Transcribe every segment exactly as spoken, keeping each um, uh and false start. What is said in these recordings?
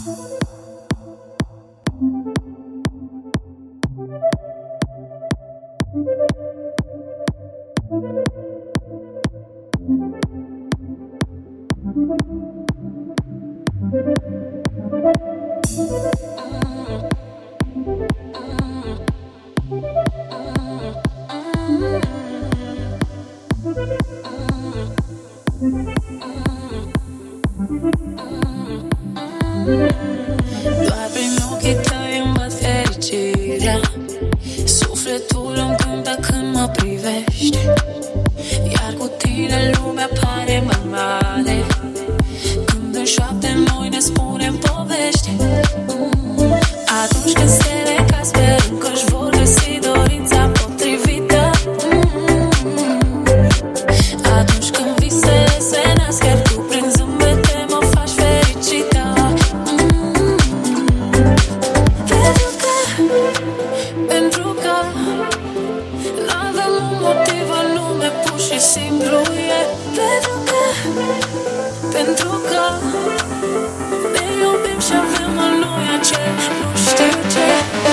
Doar prin ochii tăi îmi văd fericirea. Sufletul îmi cântă când mă privești, iar cu tine lumea pare mai mare. Când în șoapte noi ne spunem povești. Atunci când stele ca sperăm că-și vor găsi dorința potrivită. Atunci când visele se nasc, iar tu prin zâmbete mă faci fericită. Pentru că, pentru că n-avem un motiv în lume, pur și simplu e. Pentru că, pentru că ne iubim și avem în noi acel nu știu ce.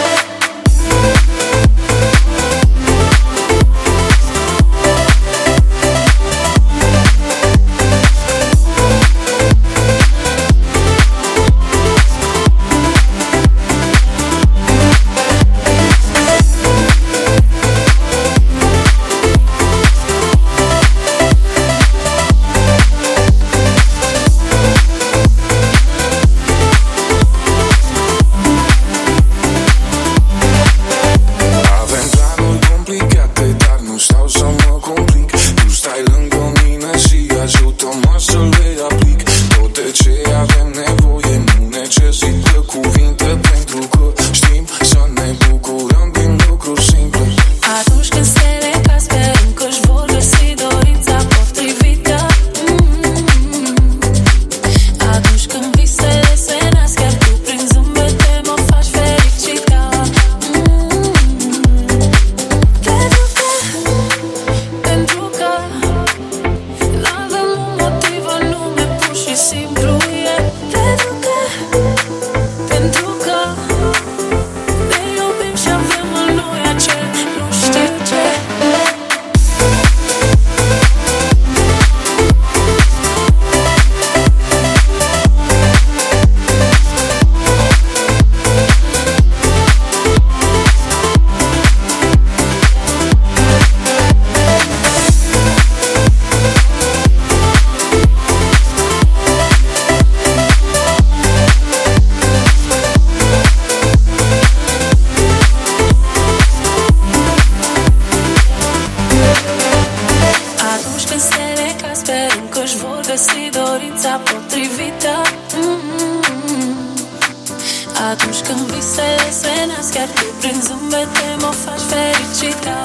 Atunci când visele se nasc, iar tu prin zâmbete mă faci fericită.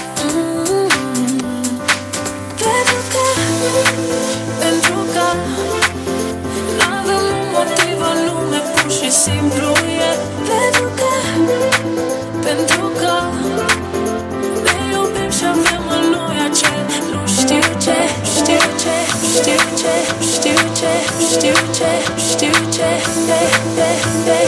Pentru că, pentru că n-avem un motiv în lume, pur și simplu e. Pentru că, pentru că ne iubim și avem în noi acel nu știu ce, știu ce, știu ce, știu ce, știu ce, știu ce, de, de, de.